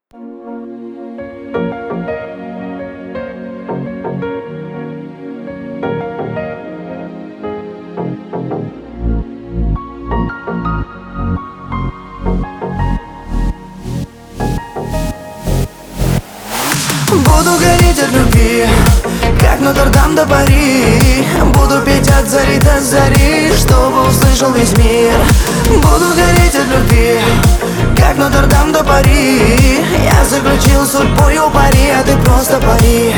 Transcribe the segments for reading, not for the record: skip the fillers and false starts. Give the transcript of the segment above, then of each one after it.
Буду гореть от любви, как Нотр-Дам до Пари. Буду петь от зари до зари, чтобы услышал весь мир. Буду гореть от любви, как Нотр-Дам до Пари. Я заключил судьбою пари, а ты просто пари.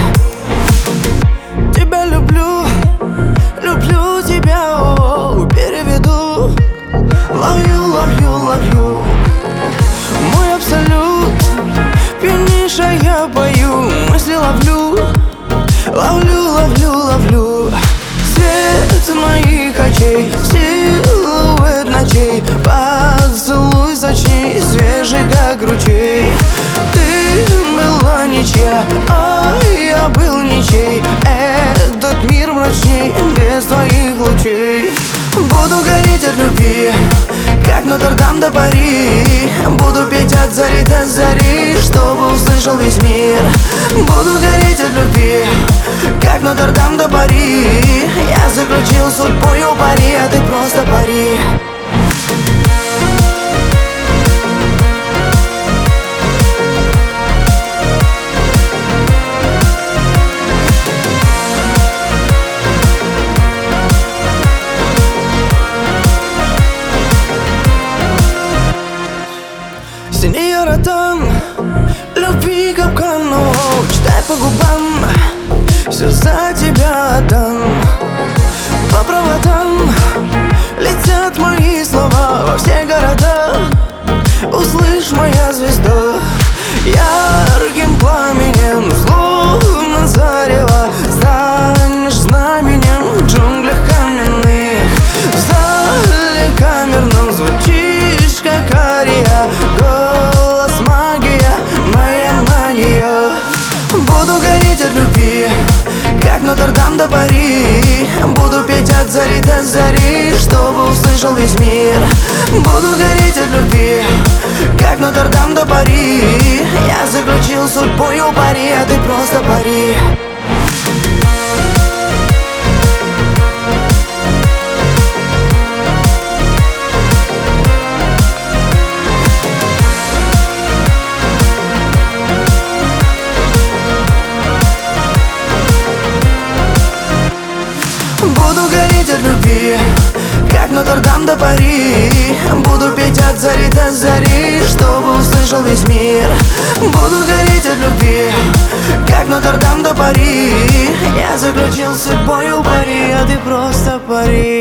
Тебя люблю, люблю тебя, переведу. Love you, love you, love you. Мой абсолют, пьянейшая я пою, мысли ловлю. Ловлю, ловлю, ловлю. Свет моих очей, силуэт ночей. Поцелуй сочней, свежий как ручей. Ты была ничья, а я был ничей. Этот мир мрачней без твоих лучей. Буду гореть от любви, как Нотр-Дам до Пари. Буду петь от зари до зари, чтобы услышал весь мир. Буду гореть от любви, как Нотр-Дам до Пари. Я заключил судьбою пари, а ты просто пари. Синьора там, любви капкан, читай по губам, все за тебя отдам. По проводам летят мои слова во все города. Услышь, моя звезда, ярким пламенем словно зарево. Станешь знаменем в джунглях каменных. В зале камерном звучишь, как ария. Голос магия, моя мания. Буду гореть от любви, как Нотр-Дам до Пари. Буду петь от зари до зари, чтобы услышал весь мир. Буду гореть от любви, как Нотр-Дам до Пари. Я заключил судьбою пари, а ты просто пари. Буду гореть от любви, как Нотр-Дам до Пари. Буду петь от зари до зари, чтобы услышал весь мир. Буду гореть от любви, как Нотр-Дам до Пари. Я заключил судьбою пари, а ты просто пари.